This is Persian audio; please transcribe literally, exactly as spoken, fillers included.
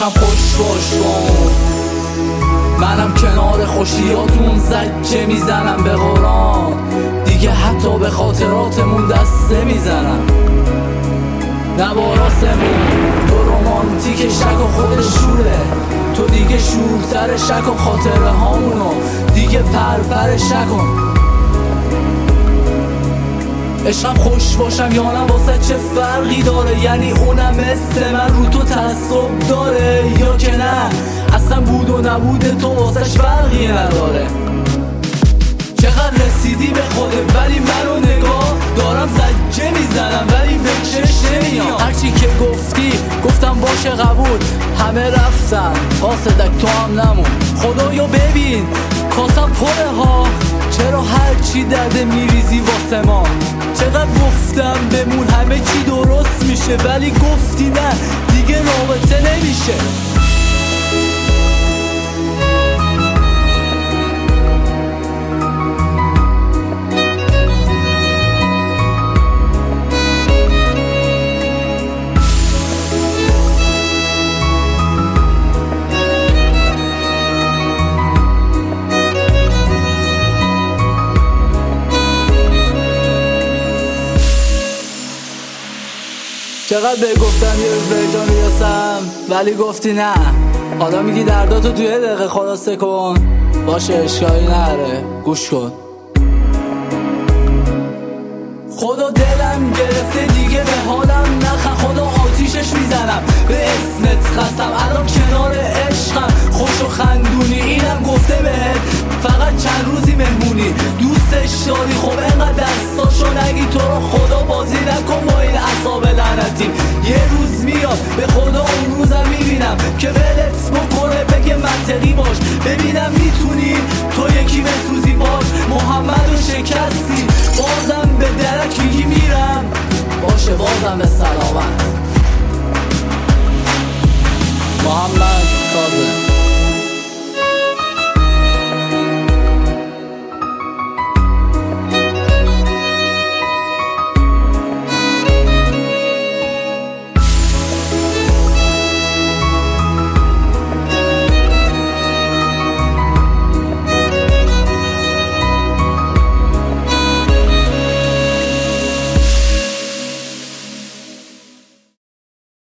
عشقم خوش باش کن، منم کنار خوشیاتون زجه میزنم به قرآن، دیگه حتی به خاطراتمون دسته میزنم. نواراسمون تو رومانتیک شک و خودش شوره، تو دیگه شورتر شک و خاطره هامونو دیگه پرپر شکن. عشقم خوش باشم یا نه واسه چه فرقی داره؟ یعنی اونم مثل من رو تو تعصب داره یا که نه اصلا بود و نبود تو واسهش فرقی نداره. چقدر رسیدی به خودت ولی منو نگاه دارم زجه میزنم ولی به چش نمیام. هرچی که گفتی گفتم باشه قبول، همه رفتن قاصدک تو هم نمون. خدایا ببین کاسم پره ها، چرا هرچی درده میریزی واسه ما؟ چقدر گفتم بمون همه چی درست میشه ولی گفتی نه دیگه رابطه نمیشه. چقدر به گفتم یه روز به جا میرسم ولی گفتی نه. حالا میگی درداتو توی دقیقه خلاصه کن، باشه اشکالی نره گوش کن. خدا دلم گرفته دیگه به حالم نخن، خدا آتیشش میزنم به اسمت خستم. الان کنار عشقم خوش و خندونی، اینم گفته بهت فقط چند روزی مهمونی. دوستش داری خب اینقدر دستاشو نگی، تو رو خدا بازی نکن با این اعصاب لعنتی. یه روز میاد به خدا اون روزم میبینم که ولت بکنه بگه منطقی باش، ببینم میتونی تو یکی بسوزی باش. محمدو شکستی بازم به درک میگی میرم، باشه بازم به سلامت. محمد کاظم.